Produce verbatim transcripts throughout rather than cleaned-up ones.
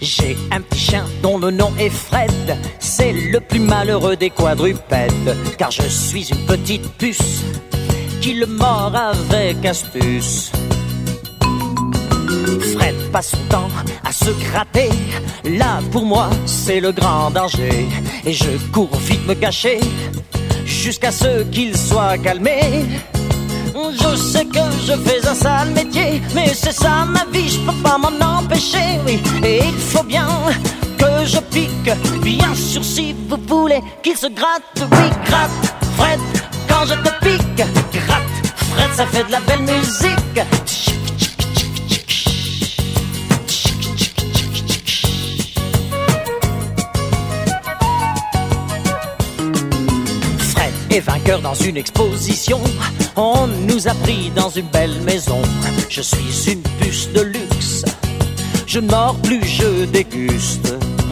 J'ai un petit chien dont le nom est Fred. C'est le plus malheureux des quadrupèdes, car je suis une petite puce qui le mord avec astuce. Fred passe son temps à se gratter. Là pour moi c'est le grand danger. Et je cours vite me cacher jusqu'à ce qu'il soit calmé. Je sais que je fais un sale métier, mais c'est ça ma vie, je peux pas m'en empêcher, oui. Et il faut bien que je pique, bien sûr si vous voulez qu'il se gratte, oui, gratte, Fred, quand je te pique, gratte, Fred, ça fait de la belle musique. Fred est vainqueur dans une exposition. On nous a pris dans une belle maison. Je suis une puce de luxe. Je ne mords plus, je déguste.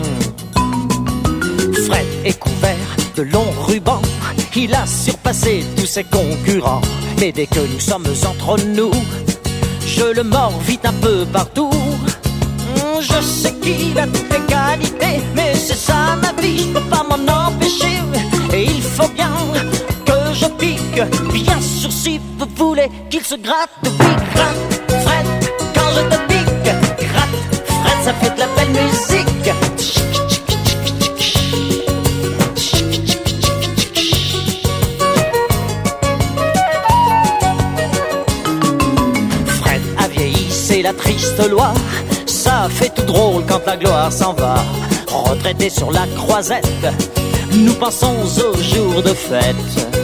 Mmh. Fred est couvert de longs rubans. Il a surpassé tous ses concurrents. Mais dès que nous sommes entre nous, je le mords vite un peu partout. Mmh, je sais qu'il a toutes les qualités, mais c'est ça ma vie, je peux pas m'en empêcher. Et il faut bien que je pique, bien sûr si vous voulez qu'il se gratte, oui, gratte, Fred, quand je te pique, gratte, Fred, ça fait de la belle musique. Fred a vieilli, c'est la triste loi, ça fait tout drôle quand la gloire s'en va. Retraité sur la croisette, nous pensons aux jours de fête.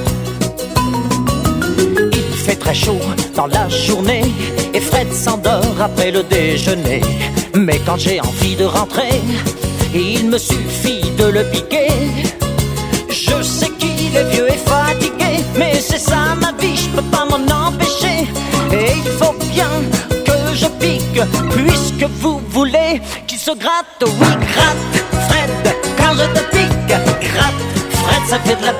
Il fait très chaud dans la journée et Fred s'endort après le déjeuner. Mais quand j'ai envie de rentrer, il me suffit de le piquer. Je sais qu'il est vieux et fatigué, mais c'est ça ma vie, je peux pas m'en empêcher. Et il faut bien que je pique, puisque vous voulez qu'il se gratte, oui, gratte, Fred, quand je te pique, gratte, Fred, ça fait de la